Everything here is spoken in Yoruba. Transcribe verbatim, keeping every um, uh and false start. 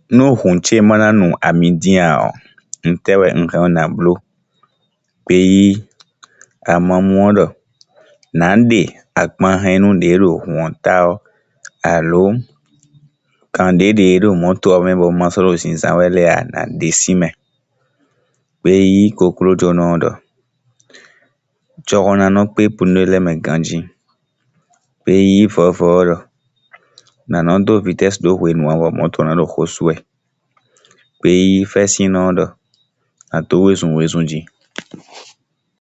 no hunche mana no amidia o ntewe nkan na blo pe yi amamuodo nande akpan henu de ro hun ta o alo kan de de ro moto me bo masoro sin san wele a na desime pe yi kokro jono do chogona no pe punele me ganji pe yi fofo do na no do vitesse do we no wa moto na do khoswe pe yi fesino do na to wesun wesun ji